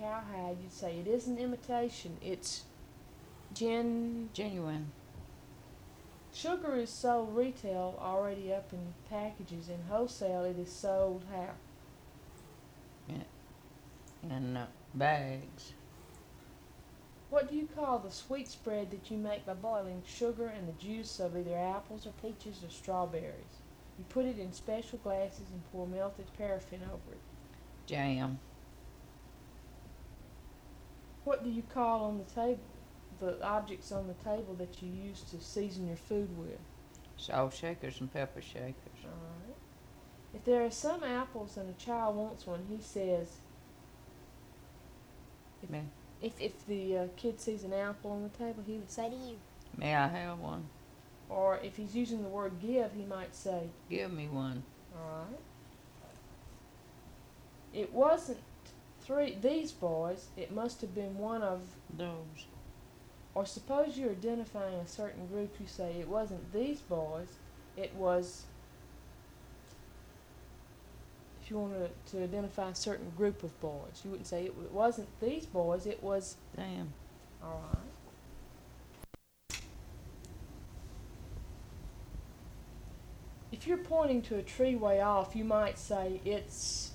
cowhide, you'd say it isn't imitation, it's Genuine. Sugar is sold retail already up in packages. In wholesale, it is sold how? Yeah. In bags. What do you call the sweet spread that you make by boiling sugar and the juice of either apples or peaches or strawberries? You put it in special glasses and pour melted paraffin over it. Jam. What do you call on the table the objects on the table that you use to season your food with? Salt shakers and pepper shakers. Alright. If there are some apples and a child wants one, he says, May, if the kid sees an apple on the table, he would say to you. may I have one? Or if he's using the word give, he might say, Give me one. alright. It wasn't these boys, it must have been one of, Those. or suppose you're identifying a certain group, you say, it wasn't these boys, it was, if you wanted to identify a certain group of boys, you wouldn't say it wasn't these boys, it was, Damn. alright. If you're pointing to a tree way off, you might say it's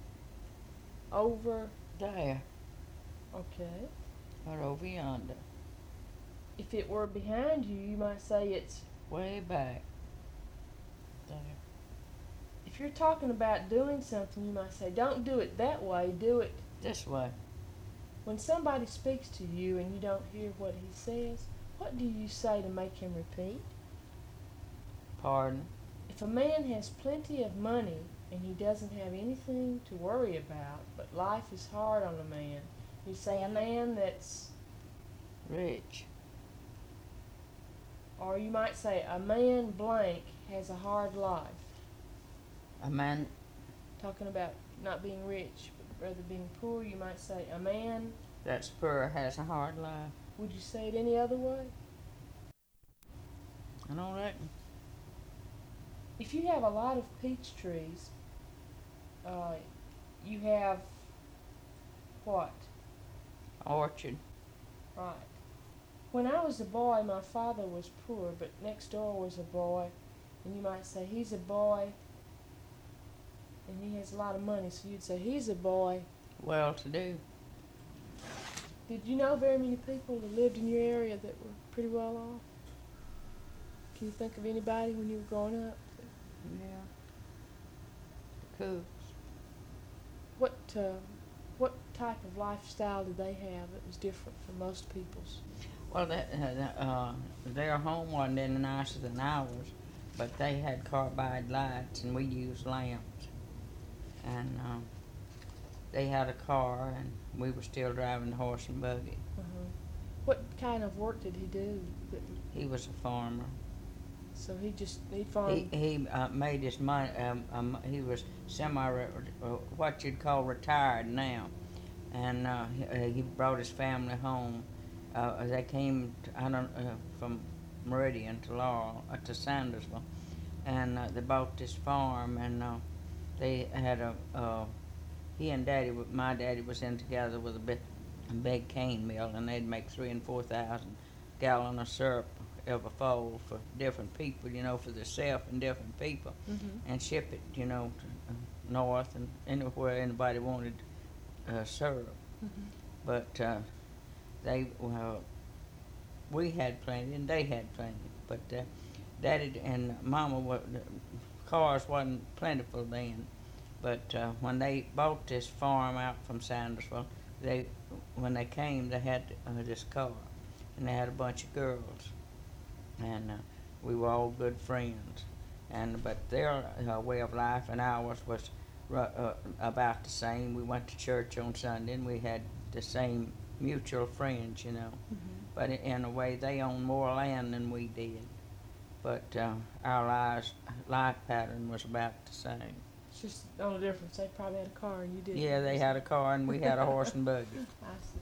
over, There. okay. Or over yonder. If it were behind you, you might say it's, Way back. There. if you're talking about doing something, you might say, don't do it that way, do it. This way. When somebody speaks to you and you don't hear what he says, what do you say to make him repeat? Pardon. If a man has plenty of money and he doesn't have anything to worry about, but life is hard on a man, you say a man that's, Rich. or you might say a man blank has a hard life. A man. Talking about not being rich, but rather being poor, you might say a man. That's poor has a hard life. Would you say it any other way? I don't reckon. If you have a lot of peach trees, you have what? Orchard. Right. When I was a boy, my father was poor, but next door was a boy, and you might say he's a boy, and he has a lot of money, so you'd say he's a boy. Well to do. Did you know very many people that lived in your area that were pretty well off? Can you think of anybody when you were growing up? Yeah. Cooks. What type of lifestyle did they have that was different from most people's? Well, their home wasn't any nicer than ours, but they had carbide lights and we used lamps. And they had a car and we were still driving the horse and buggy. Uh-huh. What kind of work did he do? He was a farmer. So he farmed. He made his money. He was what you'd call retired now, and he brought his family home. They came from Meridian to Laurel to Sandersville, and they bought this farm, and they had he and my daddy was in together with a big cane mill, and they'd make 3,000 and 4,000 gallons of syrup every fall for different people, for themselves and different people, and ship it, to north and anywhere anybody wanted syrup. But we had plenty and they had plenty. But Daddy and Mama cars wasn't plentiful then. But when they bought this farm out from Sandersville, when they came, they had this car, and they had a bunch of girls. And we were all good friends, but their way of life and ours was about the same. We went to church on Sunday, and we had the same mutual friends, But in a way, they owned more land than we did. But our life pattern was about the same. It's just the only difference. They probably had a car and you didn't. Yeah, they had a car and we had a horse and buggy. I see.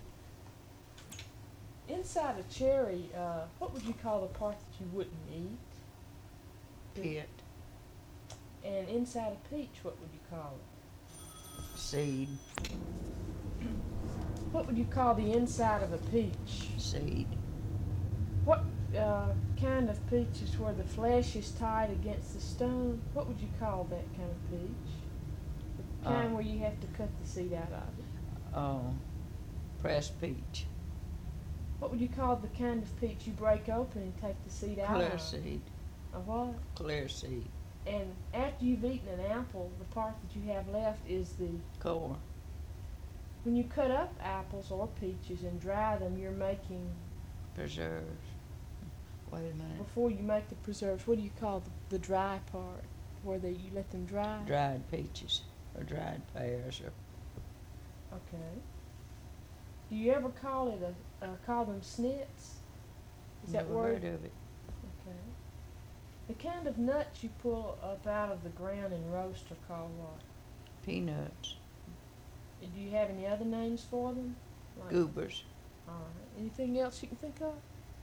Inside a cherry, what would you call the part that you wouldn't eat? Pit. And inside a peach, what would you call it? Seed. What would you call the inside of a peach? Seed. What kind of peach is where the flesh is tied against the stone? What would you call that kind of peach? The kind where you have to cut the seed out of it. Oh, pressed peach. What would you call the kind of peach you break open and take the seed out Clear of? seed. A what? Clear seed. And after you've eaten an apple, the part that you have left is the Core. When you cut up apples or peaches and dry them, you're making, Preserves. Wait a minute. before you make the preserves, what do you call the dry part, where you let them dry? Dried peaches or dried pears or Okay. Do you ever call call them snits? Is that never word? heard of it. Okay. The kind of nuts you pull up out of the ground and roast are called what? Peanuts. Do you have any other names for them? Like, Goobers. all right. Anything else you can think of?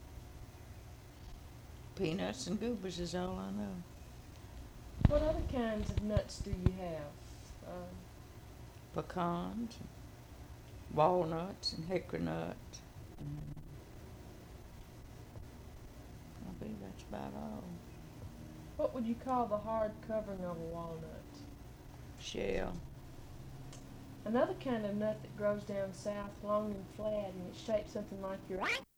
Peanuts and goobers is all I know. What other kinds of nuts do you have? Pecans, walnuts, and hickory nuts. I believe that's about all. What would you call the hard covering of a walnut? Shell. Another kind of nut that grows down south, long and flat, and it's shaped something like your